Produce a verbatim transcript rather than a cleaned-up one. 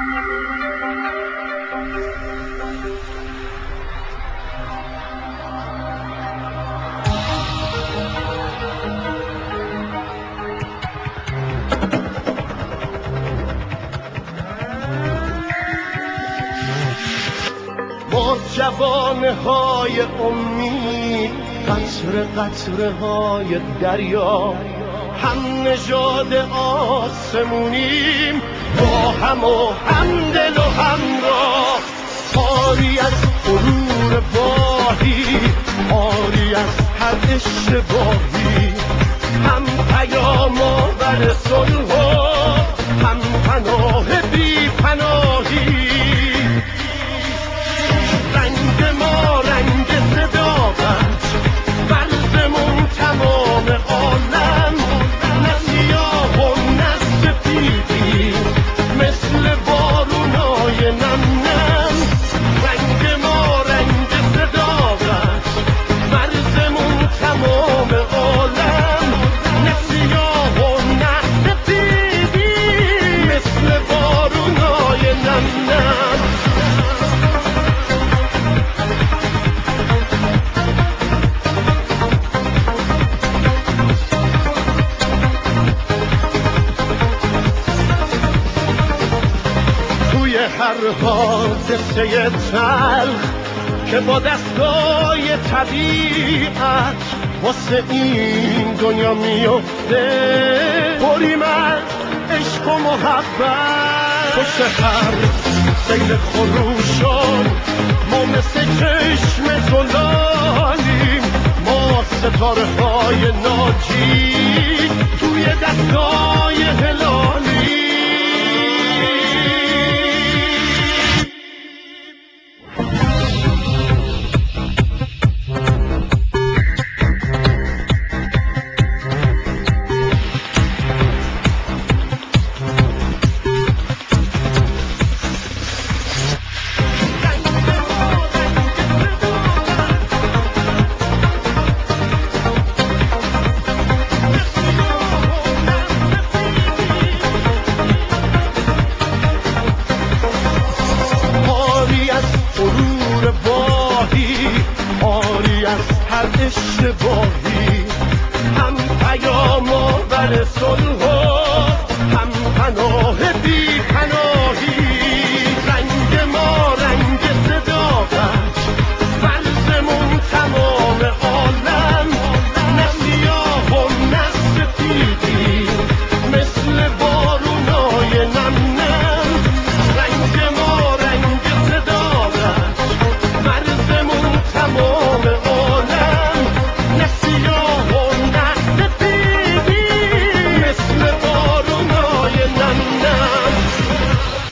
ما جوانه های امید، قطره قطره های دریا، هم نژاد آسمونیم، با هم و هم دل و همراه. آری از غرور باهی، آری از هر اشتباهی، هم پیام آور صلح و هم پناه بی پناهی. رنگ ما رنگ صداقت، ورزمون تمام عالم، نه سیاه و نه سفیدی، مثل بارونای نم نم. رنگ ما رنگ صداقت، ورزمون تمام عالم، نه سیاه و نه سفیدی، مثل بارونای نم نم. توی هر حادثه تلخ که با دستای طبیعت واسه این دنیا میفته، بریم از عشق و محبت. پشت هر سیل خروشان ما مثل چشم زلالیم، ما ستاره های ناجی توی دستای هلالی. آری از هر اشتباهی، هم پیام آور صلح